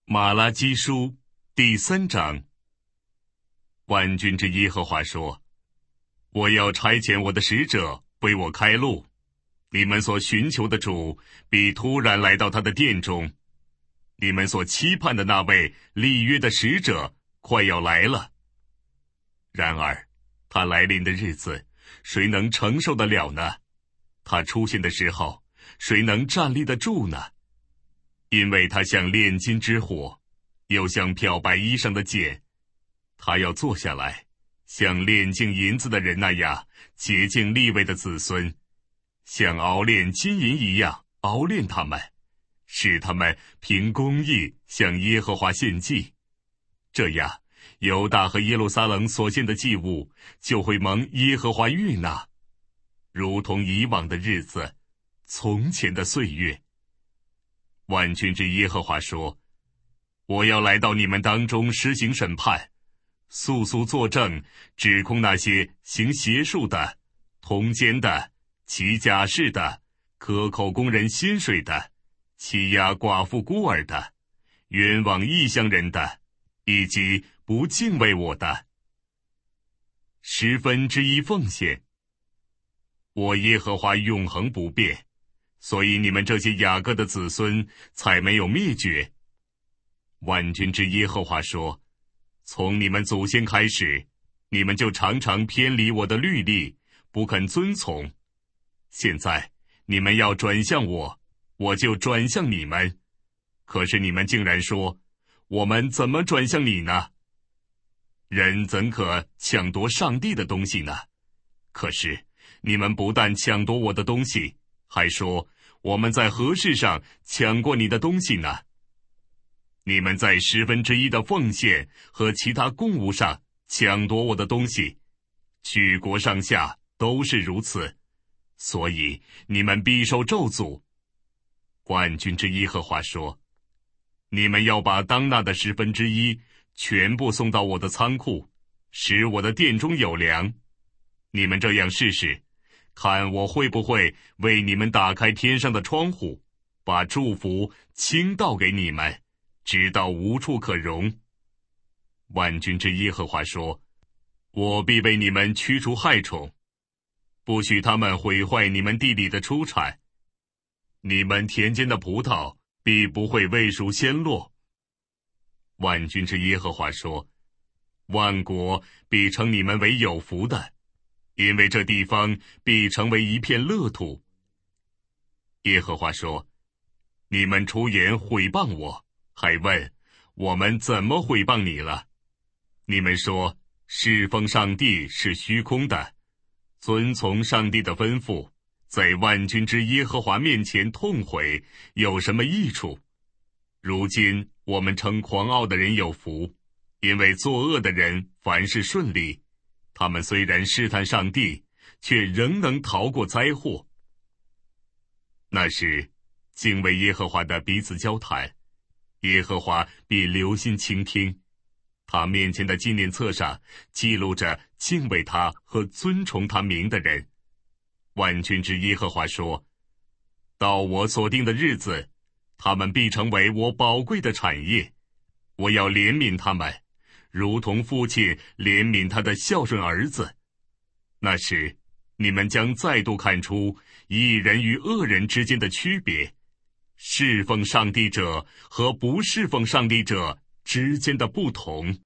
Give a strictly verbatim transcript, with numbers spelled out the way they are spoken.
马拉基书第三章。万军之耶和华说：我要差遣我的使者为我开路，你们所寻求的主必突然来到他的殿中，你们所期盼的那位立约的使者快要来了。然而他来临的日子，谁能承受得了呢？他出现的时候，谁能站立得住呢？因为他像炼金之火，又像漂白衣上的碱，他要坐下来，像炼净银子的人那样洁净利未的子孙，像熬炼金银一样熬炼他们，使他们凭公义向耶和华献祭。这样犹大和耶路撒冷所献的祭物就会蒙耶和华悦纳，如同以往的日子，从前的岁月。万军之耶和华说：我要来到你们当中施行审判，速速作证，指控那些行邪术的、通奸的、起假誓的、克扣工人薪水的、欺压寡妇孤儿的、冤枉异乡人的，以及不敬畏我的。十分之一奉献。我耶和华永恒不变，所以你们这些雅各的子孙才没有灭绝。万军之耶和华说：从你们祖先开始，你们就常常偏离我的律例，不肯遵从。现在你们要转向我，我就转向你们。可是你们竟然说：我们怎么转向你呢？人怎可抢夺上帝的东西呢？可是你们不但抢夺我的东西，还说我们在何事上抢过你的东西呢？你们在十分之一的奉献和其他供物上抢夺我的东西，举国上下都是如此，所以你们必受咒诅。万军之耶和华说：你们要把当纳的十分之一全部送到我的仓库，使我的殿中有粮。你们这样试试，看我会不会为你们打开天上的窗户，把祝福倾倒给你们，直到无处可容。万军之耶和华说：我必为你们驱除害虫，不许他们毁坏你们地里的出产。你们田间的葡萄必不会未熟先落。万军之耶和华说：万国必称你们为有福的，因为这地方必成为一片乐土。耶和华说：你们出言毁谤我，还问我们怎么毁谤你了？你们说侍奉上帝是虚空的，遵从上帝的吩咐，在万军之耶和华面前痛悔，有什么益处？如今我们称狂傲的人有福，因为作恶的人凡事顺利，他们虽然试探上帝，却仍能逃过灾祸。那时敬畏耶和华的彼此交谈，耶和华必留心倾听，他面前的纪念册上记录着敬畏他和尊崇他名的人。万军之耶和华说：到我所定的日子，他们必成为我宝贵的产业，我要怜悯他们，如同父亲怜悯他的孝顺儿子。那时你们将再度看出义人与恶人之间的区别，侍奉上帝者和不侍奉上帝者之间的不同。